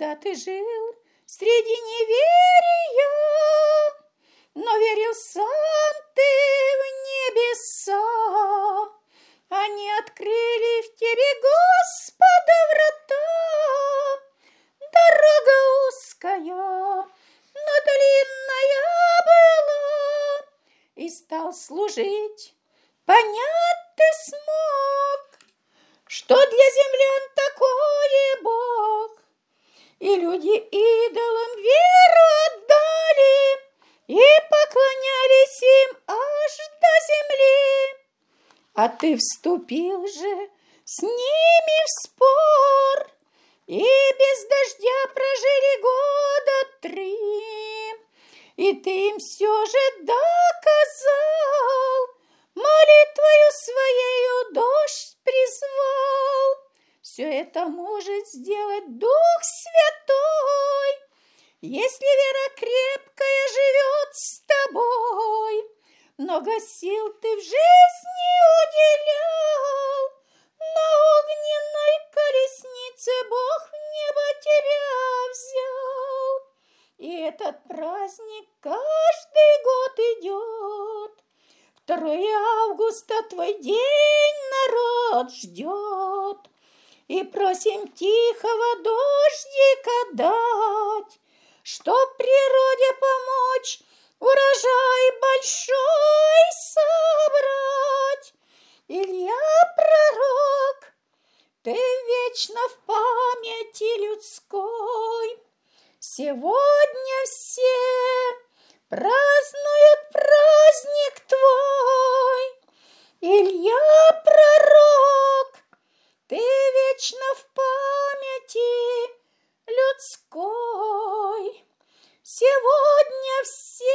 когда ты жил среди неверия, но верил сам ты в небеса. Они открыли в тебе, Господа, врата. Дорога узкая, но длинная была, и стал служить. Понять ты смог, что для землян такое Бог. И люди идолам веру отдали и поклонялись им аж до земли. А ты вступил же с ними в спор, и без дождя прожили года 3. И ты им все же доказал, молитвою своею дождь призвал. Все это может сделать Дух Святой, если вера крепкая живет с тобой. Много сил ты в жизни уделял, на огненной колеснице Бог в небо тебя взял. И этот праздник каждый год идет. 2 августа твой день народ ждет. И просим тихого дождика дать, чтоб природе помочь, урожай большой собрать. Илья пророк, ты вечно в памяти людской. Сегодня все празднуют праздник твой. Илья пророк, ты вечно в памяти людской. Сегодня все